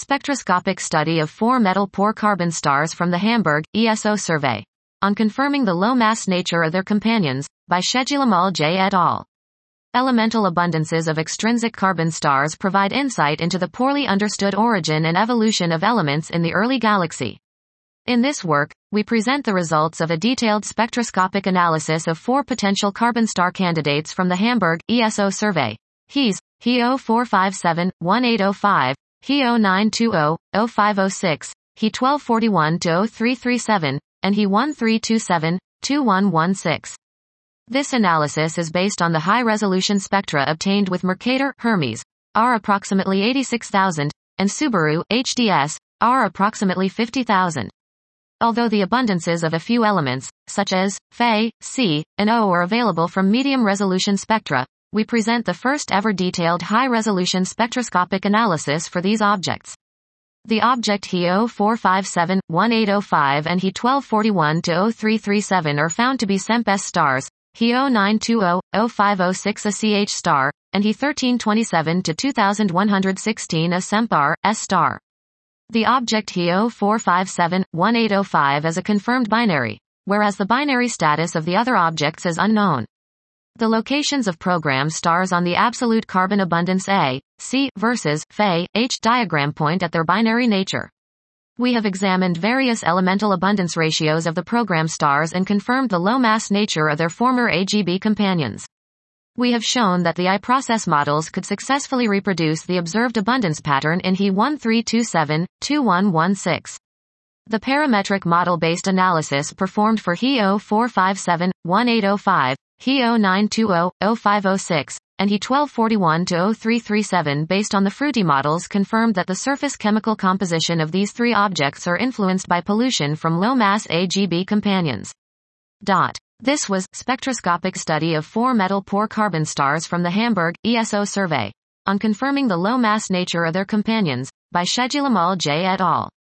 spectroscopic study of 4 metal-poor carbon stars from the Hamburg ESO survey. On confirming the low-mass nature of their companions, by Shejulamal J. et al. Elemental abundances of extrinsic carbon stars provide insight into the poorly understood origin and evolution of elements in the early galaxy. In this work, we present the results of a detailed spectroscopic analysis of 4 potential carbon star candidates from the Hamburg ESO survey. He 0457-1805, He 0920-0506, He 1241-0337, and He 1327-2116. This analysis is based on the high-resolution spectra obtained with Mercator Hermes, R approximately 86,000, and Subaru HDS, R approximately 50,000. Although the abundances of a few elements, such as Fe, C, and O are available from medium-resolution spectra, we present the first-ever detailed high-resolution spectroscopic analysis for these objects. The object He 0457-1805 and He 1241-0337 are found to be SEMP-S stars, He 0920-0506 a CH star, and He 1327-2116 a SEMP-R S star. The object He 0457-1805 is a confirmed binary, whereas the binary status of the other objects is unknown. The locations of program stars on the absolute carbon abundance A, C versus Fe, H diagram point at their binary nature. We have examined various elemental abundance ratios of the program stars and confirmed the low mass nature of their former AGB companions. We have shown that the I-process models could successfully reproduce the observed abundance pattern in He 1327-2116. The parametric model-based analysis performed for He 0457-1805, He 0920-0506, and He 1241-0337 based on the Fruity models confirmed that the surface chemical composition of these 3 objects are influenced by pollution from low-mass AGB companions. This was spectroscopic study of 4 metal-poor carbon stars from the Hamburg ESO survey. On confirming the low-mass nature of their companions, by Shejulamal J. et al.